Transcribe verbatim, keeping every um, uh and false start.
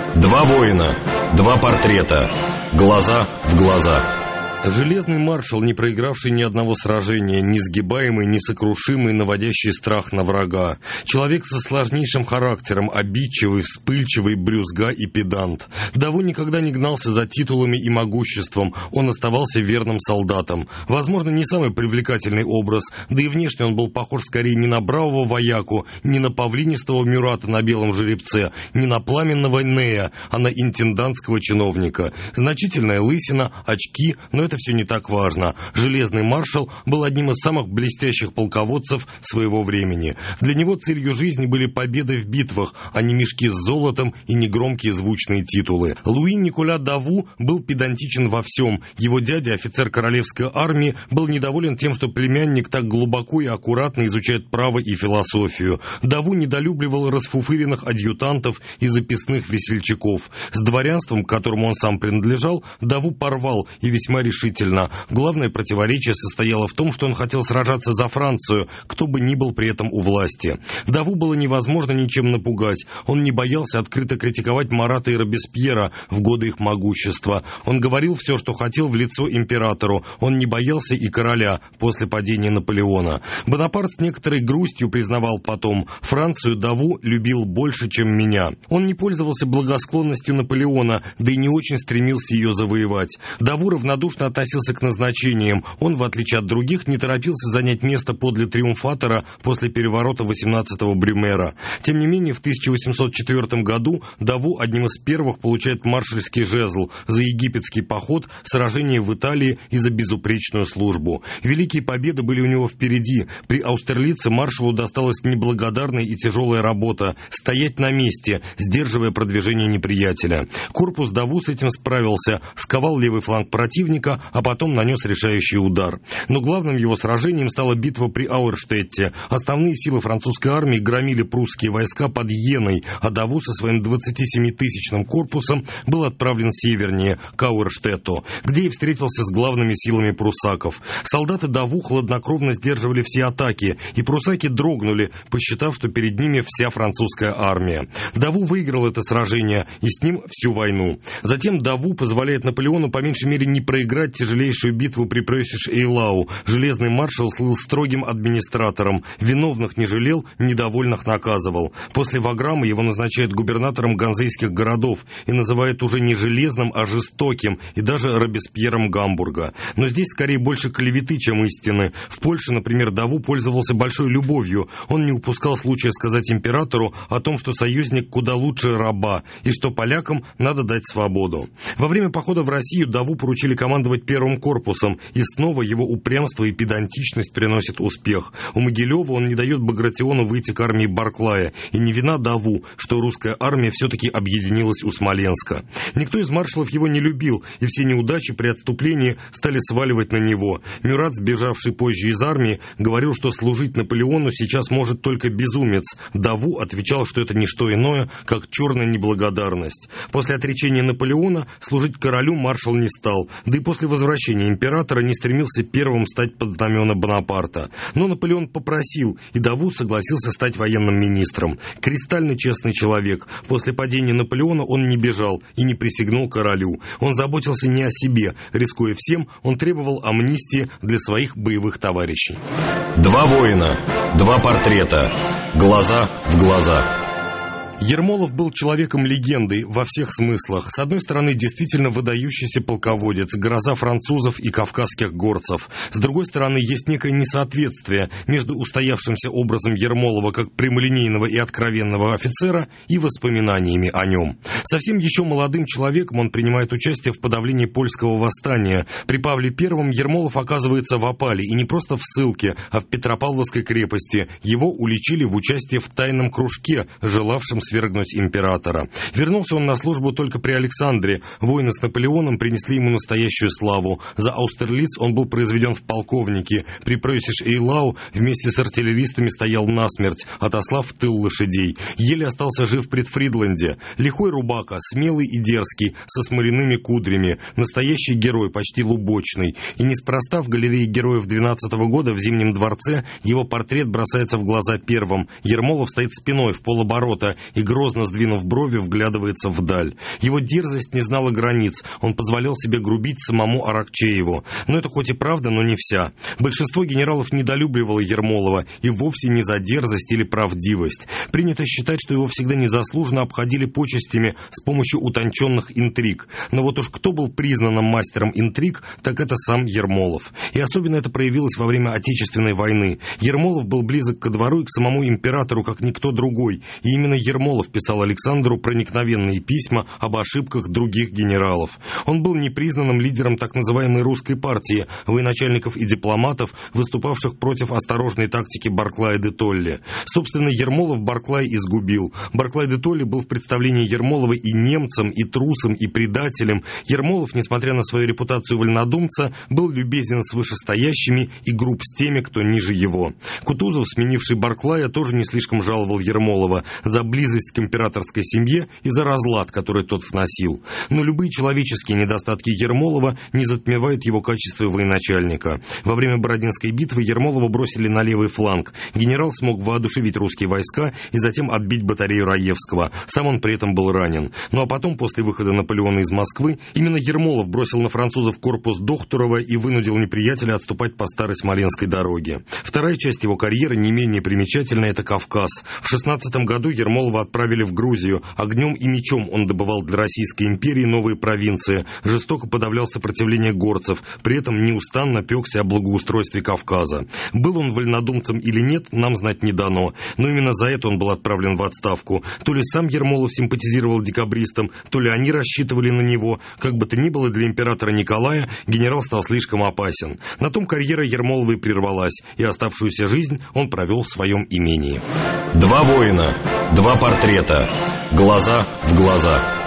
Два воина, два портрета, глаза в глаза. Железный маршал, не проигравший ни одного сражения, несгибаемый, несокрушимый, наводящий страх на врага. Человек со сложнейшим характером, обидчивый, вспыльчивый, брюзга и педант. Даву никогда не гнался за титулами и могуществом, он оставался верным солдатом. Возможно, не самый привлекательный образ, да и внешне он был похож скорее не на бравого вояку, не на павлинистого Мюрата на белом жеребце, не на пламенного Нея, а на интендантского чиновника. Значительная лысина, очки, но это все не так важно. Железный маршал был одним из самых блестящих полководцев своего времени. Для него целью жизни были победы в битвах, а не мешки с золотом и негромкие звучные титулы. Луи Николя Даву был педантичен во всем. Его дядя, офицер королевской армии, был недоволен тем, что племянник так глубоко и аккуратно изучает право и философию. Даву недолюбливал расфуфыренных адъютантов и записных весельчаков. С дворянством, к которому он сам принадлежал, Даву порвал и весьма решительно. Главное противоречие состояло в том, что он хотел сражаться за Францию, кто бы ни был при этом у власти. Даву было невозможно ничем напугать. Он не боялся открыто критиковать Марата и Робеспьера в годы их могущества. Он говорил все, что хотел, в лицо императору. Он не боялся и короля после падения Наполеона. Бонапарт с некоторой грустью признавал потом: «Францию Даву любил больше, чем меня». Он не пользовался благосклонностью Наполеона, да и не очень стремился ее завоевать. Даву равнодушно относился к назначениям. Он, в отличие от других, не торопился занять место подле триумфатора после переворота восемнадцатого Брюмера. Тем не менее, в тысяча восемьсот четвёртом году Даву одним из первых получает маршальский жезл за египетский поход, сражение в Италии и за безупречную службу. Великие победы были у него впереди. При Аустерлице маршалу досталась неблагодарная и тяжелая работа – стоять на месте, сдерживая продвижение неприятеля. Корпус Даву с этим справился, сковал левый фланг противника, а потом нанес решающий удар. Но главным его сражением стала битва при Ауэрштетте. Основные силы французской армии громили прусские войска под Йеной, а Даву со своим двадцатисемитысячным корпусом был отправлен севернее, к Ауэрштетту, где и встретился с главными силами пруссаков. Солдаты Даву хладнокровно сдерживали все атаки, и пруссаки дрогнули, посчитав, что перед ними вся французская армия. Даву выиграл это сражение, и с ним всю войну. Затем Даву позволяет Наполеону по меньшей мере не проиграть тяжелейшую битву при Прeußisch-Eylau. Железный маршал слыл строгим администратором. Виновных не жалел, недовольных наказывал. После Ваграма его назначают губернатором ганзейских городов и называют уже не железным, а жестоким, и даже Робеспьером Гамбурга. Но здесь скорее больше клеветы, чем истины. В Польше, например, Даву пользовался большой любовью. Он не упускал случая сказать императору о том, что союзник куда лучше раба, и что полякам надо дать свободу. Во время похода в Россию Даву поручили командовать первым корпусом, и снова его упрямство и педантичность приносят успех. У Могилева он не дает Багратиону выйти к армии Барклая, и не вина Даву, что русская армия все-таки объединилась у Смоленска. Никто из маршалов его не любил, и все неудачи при отступлении стали сваливать на него. Мюрат, сбежавший позже из армии, говорил, что служить Наполеону сейчас может только безумец. Даву отвечал, что это не что иное, как черная неблагодарность. После отречения Наполеона служить королю маршал не стал, да и после возвращения императора не стремился первым стать под знамена Бонапарта. Но Наполеон попросил, и Даву согласился стать военным министром. Кристально честный человек. После падения Наполеона он не бежал и не присягнул королю. Он заботился не о себе. Рискуя всем, он требовал амнистии для своих боевых товарищей. Два воина, два портрета, глаза в глаза. Ермолов был человеком-легендой во всех смыслах. С одной стороны, действительно выдающийся полководец, гроза французов и кавказских горцев. С другой стороны, есть некое несоответствие между устоявшимся образом Ермолова как прямолинейного и откровенного офицера и воспоминаниями о нем. Совсем еще молодым человеком он принимает участие в подавлении польского восстания. При Павле Первом Ермолов оказывается в опале, и не просто в ссылке, а в Петропавловской крепости. Его уличили в участии в тайном кружке, желавшем свергнуть императора. Вернулся он на службу только при Александре. Войны с Наполеоном принесли ему настоящую славу. За Аустерлиц он был произведен в полковники. При Прeußisch-Eylau вместе с артиллеристами стоял насмерть, отослав в тыл лошадей. Еле остался жив при Фридленде. Лихой рубака рубака, смелый и дерзкий, со смоляными кудрями, настоящий герой, почти лубочный. И неспроста в галерее героев двенадцатого года в Зимнем дворце его портрет бросается в глаза первым. Ермолов стоит спиной в полоборота и, грозно сдвинув брови, вглядывается вдаль. Его дерзость не знала границ, он позволял себе грубить самому Аракчееву. Но это хоть и правда, но не вся. Большинство генералов недолюбливало Ермолова, и вовсе не за дерзость или правдивость. Принято считать, что его всегда незаслуженно обходили почестями с помощью утонченных интриг. Но вот уж кто был признанным мастером интриг, так это сам Ермолов. И особенно это проявилось во время Отечественной войны. Ермолов был близок ко двору и к самому императору, как никто другой. И именно Ермолов писал Александру проникновенные письма об ошибках других генералов. Он был непризнанным лидером так называемой русской партии, военачальников и дипломатов, выступавших против осторожной тактики Барклая де Толли. Собственно, Ермолов Барклай изгубил. Барклай де Толли был в представлении Ермолова и немцем, и трусом, и предателем. Ермолов, несмотря на свою репутацию вольнодумца, был любезен с вышестоящими и груб с теми, кто ниже его. Кутузов, сменивший Барклая, тоже не слишком жаловал Ермолова за близость к императорской семье и за разлад, который тот вносил. Но любые человеческие недостатки Ермолова не затмевают его качества военачальника. Во время Бородинской битвы Ермолова бросили на левый фланг. Генерал смог воодушевить русские войска и затем отбить батарею Раевского. Сам он при этом был ранен. Ну а потом, после выхода Наполеона из Москвы, именно Ермолов бросил на французов корпус Дохтурова и вынудил неприятеля отступать по старой Смоленской дороге. Вторая часть его карьеры не менее примечательная – это Кавказ. В шестнадцатом году Ермолова отправили в Грузию. Огнем и мечом он добывал для Российской империи новые провинции, жестоко подавлял сопротивление горцев, при этом неустанно пекся о благоустройстве Кавказа. Был он вольнодумцем или нет, нам знать не дано, но именно за это он был отправлен в отставку. То ли сам Ермолов симпатизировал декабристам, то ли они рассчитывали на него. Как бы то ни было, для императора Николая генерал стал слишком опасен. На том карьера Ермолова и прервалась, и оставшуюся жизнь он провел в своем имении. Два воина, два портрета, глаза в глаза.